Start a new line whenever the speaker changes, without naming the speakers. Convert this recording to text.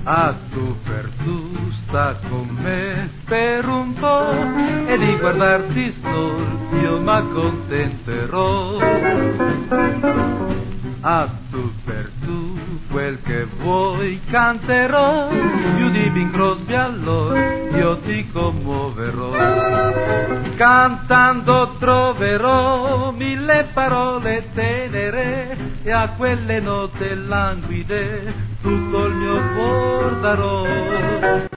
A tu per tu sta con me per un po' e di guardarti sol io m'accontenterò. A tu per tu quel che vuoi canterò, più di Bing Crosby allora io ti commuoverò. Cantando troverò mille parole tenere e a quelle note languide tutto il mio cuor darò.